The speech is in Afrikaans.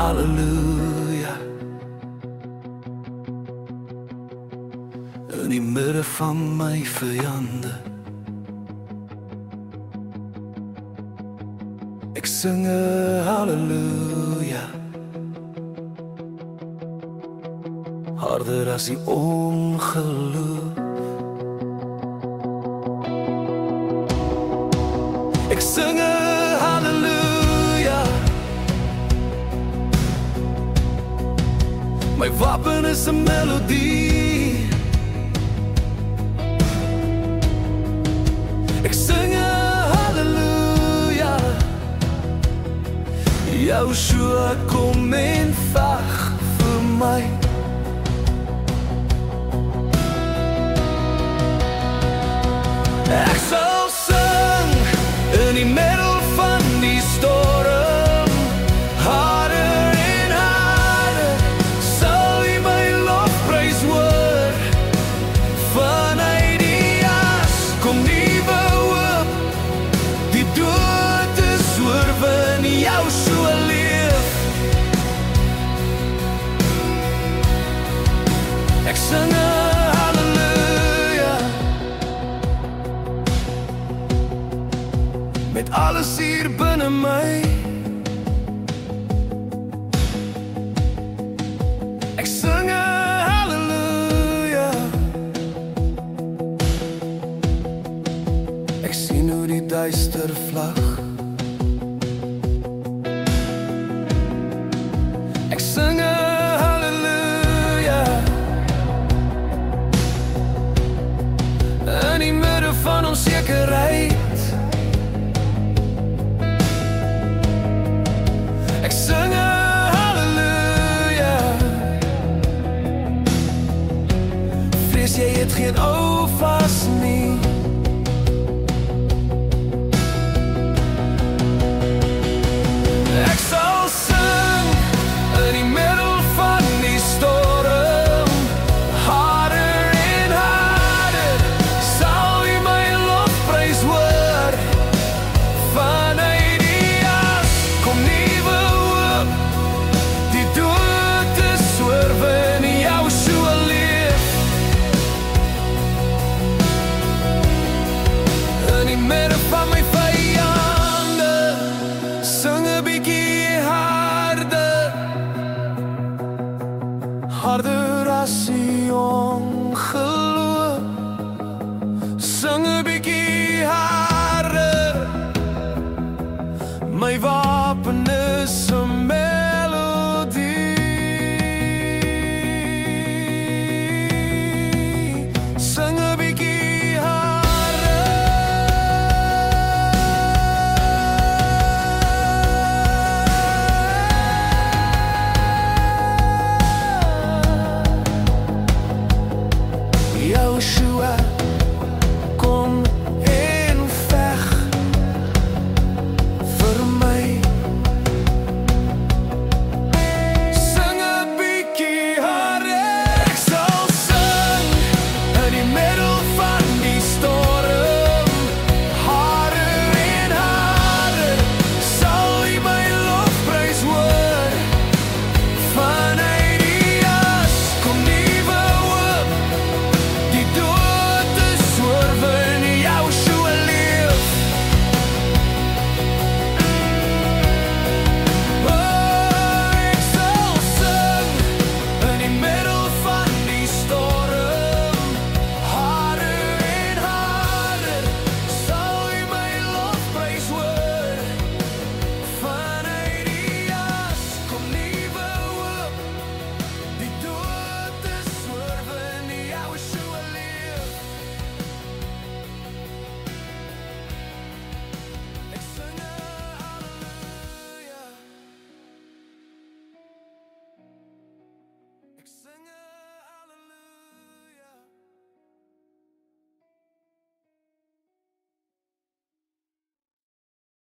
halleluja. In die midde van my vyande, ek sing 'n halleluja. Harder as die ongeloof, ek sing 'n halleluja. My wapen is 'n melodie, ek sing 'n halleluja. Joshua kom en veg vir my, ek sal sing in die middel van die storm. Harder en harder sal U my lofprys hoor. Vanuit die as kom nuwe hoop, die dood is oorwin, Joshua leef. Ek sing 'n halleluja, met alles hier binne my. Ek sing 'n halleluja. Ek sien hoe die duister vlug, ek sing 'n halleluja. In die midde van onsekerheid, ek sing 'n halleluja. Vrees jy het geen houvas nie, ek sal sing in die middel van die storm. Harder en harder sal U my lofprys hoor. Vanuit die as kom nuwe hoop, die dood is oorwin, Joshua leef. In die midde van my vyande, sing 'n bietjie harder. Harder as die ongeloof,